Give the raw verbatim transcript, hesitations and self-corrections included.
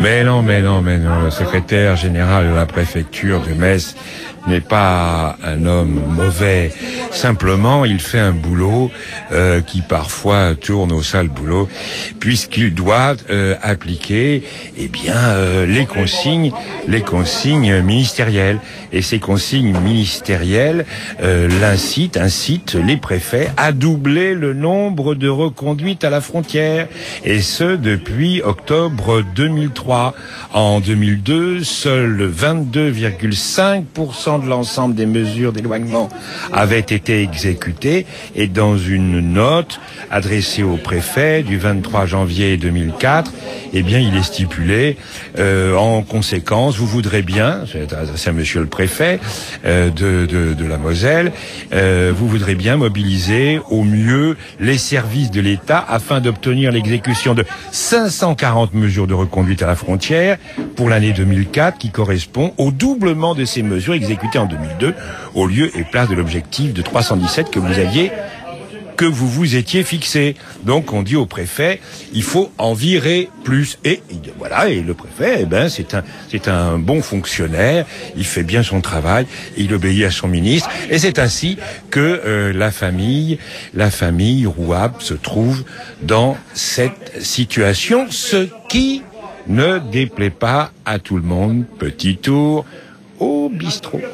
Mais non, mais non, mais non. Le secrétaire général de la préfecture de Metz n'est pas un homme mauvais. Simplement, il fait un boulot euh, qui parfois tourne au sale boulot, puisqu'il doit euh, appliquer, eh bien, euh, les consignes, les consignes ministérielles. Et ces consignes ministérielles euh, l'incitent, incitent les préfets à doubler le nombre de reconduites à la frontière, et ce depuis octobre deux mille trois. En deux mille deux, seuls vingt-deux virgule cinq pour cent de l'ensemble des mesures d'éloignement avaient été exécutées, et dans une note adressée au préfet du vingt-trois janvier deux mille quatre, eh bien, il est stipulé euh, en conséquence, vous voudrez bien, c'est à monsieur le préfet euh, de, de, de la Moselle, euh, vous voudrez bien mobiliser au mieux les services de l'État afin d'obtenir l'exécution de cinq cent quarante mesures de reconduite à la frontière pour l'année deux mille quatre, qui correspond au doublement de ces mesures exécutées en deux mille deux, au lieu et place de l'objectif de trois cent dix-sept que vous aviez que vous vous étiez fixé. Donc on dit au préfet, il faut en virer plus. Et voilà, et le préfet, eh ben c'est un c'est un bon fonctionnaire, il fait bien son travail, il obéit à son ministre, et c'est ainsi que euh, la famille la famille Rouab se trouve dans cette situation, ce qui ne déplaît pas à tout le monde. Petit tour au bistrot.